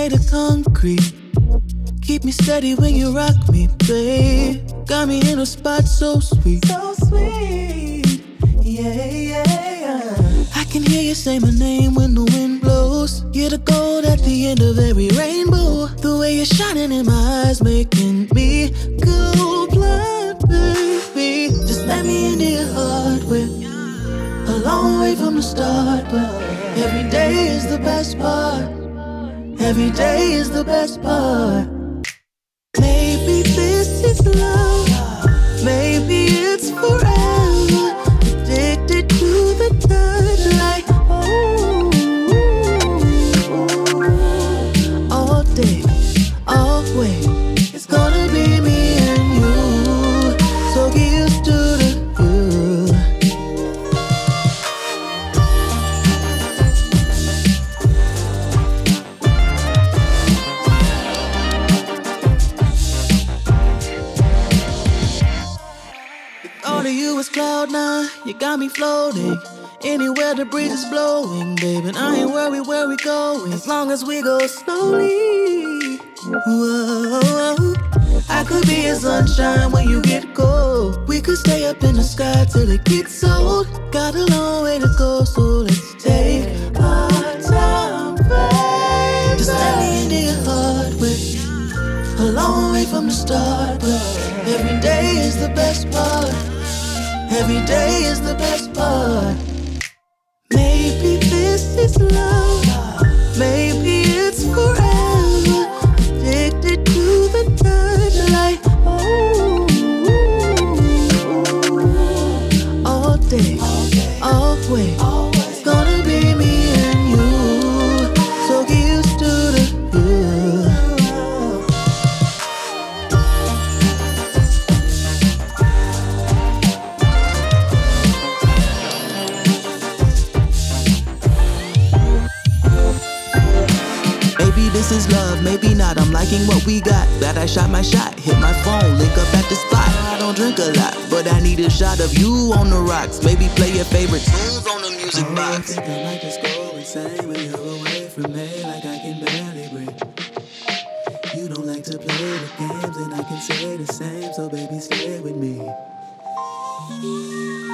made of concrete. Keep me steady when you rock me, babe. Got me in a spot so sweet. So sweet, yeah, yeah, yeah. I can hear you say my name when the wind blows. You're the gold at the end of every rainbow. The way you're shining in my eyes, making me go blind, baby. Just let me into your heart, we're a long way from the start, but every day is the best part. Every day is the best part. Maybe this is love. Maybe it's forever. Addicted to the touch, like all day, always. It's gonna be me and you. So get used to the you. All of you is cloud9, you got me floating. Anywhere the breeze is blowing, babe, and I ain't worried where we going, as long as we go slowly. Whoa, I could be a sunshine when you get cold. We could stay up in the sky till it gets old. Got a long way to go, so let's take our time, baby. Just let me into your heart, we're a long way from the start, but every day is the best part. Every day is the best part. Maybe this is love. Maybe it's forever. Addicted to the touch, like all day, always. It's gonna be me and you. So get used to the you. This is love, maybe not, I'm liking what we got. Glad I shot my shot, hit my phone, link up at the spot. I don't drink a lot, but I need a shot of you on the rocks. Maybe play your favorite tunes on the music box. I think I might just go insane when you're away from me, like I can barely breathe. You don't like to play the games, and I can say the same, so baby stay with me.